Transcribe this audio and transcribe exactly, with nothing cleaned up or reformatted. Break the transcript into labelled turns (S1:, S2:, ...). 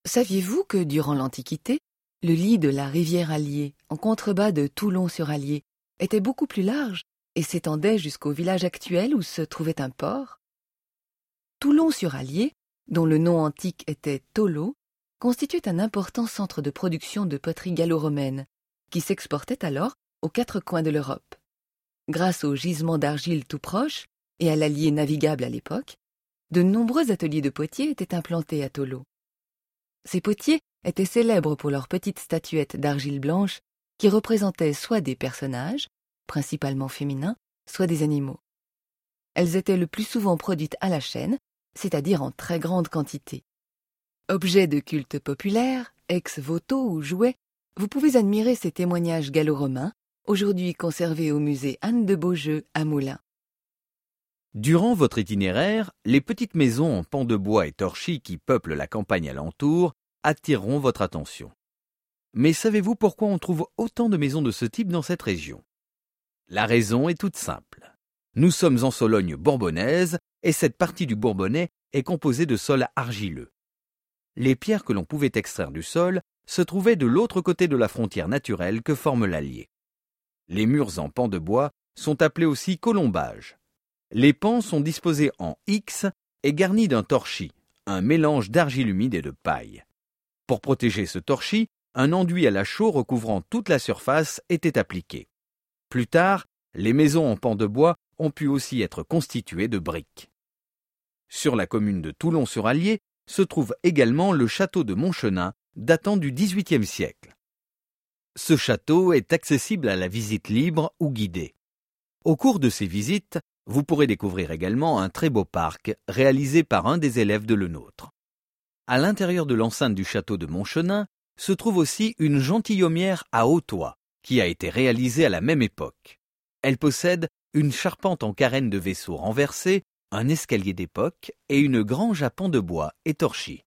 S1: Saviez-vous que durant l'Antiquité, le lit de la rivière Allier, en contrebas de Toulon-sur-Allier, était beaucoup plus large et s'étendait jusqu'au village actuel où se trouvait un port? Toulon-sur-Allier, dont le nom antique était Tholo, constituait un important centre de production de poterie gallo-romaine, qui s'exportait alors aux quatre coins de l'Europe. Grâce aux gisements d'argile tout proches et à l'Allier navigable à l'époque, de nombreux ateliers de potiers étaient implantés à Tholo. Ces potiers étaient célèbres pour leurs petites statuettes d'argile blanche qui représentaient soit des personnages, principalement féminins, soit des animaux. Elles étaient le plus souvent produites à la chaîne, c'est-à-dire en très grande quantité. Objets de culte populaire, ex-voto ou jouets, vous pouvez admirer ces témoignages gallo-romains, aujourd'hui conservés au musée Anne de Beaujeu à Moulins.
S2: Durant votre itinéraire, les petites maisons en pans de bois et torchis qui peuplent la campagne alentour attireront votre attention. Mais savez-vous pourquoi on trouve autant de maisons de ce type dans cette région? La raison est toute simple. Nous sommes en Sologne bourbonnaise et cette partie du Bourbonnais est composée de sols argileux. Les pierres que l'on pouvait extraire du sol se trouvaient de l'autre côté de la frontière naturelle que forme l'Allier. Les murs en pans de bois sont appelés aussi colombages. Les pans sont disposés en X et garnis d'un torchis, un mélange d'argile humide et de paille. Pour protéger ce torchis, un enduit à la chaux recouvrant toute la surface était appliqué. Plus tard, les maisons en pans de bois ont pu aussi être constituées de briques. Sur la commune de Toulon-sur-Allier se trouve également le château de Montchenin, datant du dix-huitième siècle. Ce château est accessible à la visite libre ou guidée. Au cours de ces visites, vous pourrez découvrir également un très beau parc réalisé par un des élèves de Lenôtre. À l'intérieur de l'enceinte du château de Montchenin se trouve aussi une gentilhommière à haut toit qui a été réalisée à la même époque. Elle possède une charpente en carène de vaisseau renversée, un escalier d'époque et une grange à pans de bois et torchis.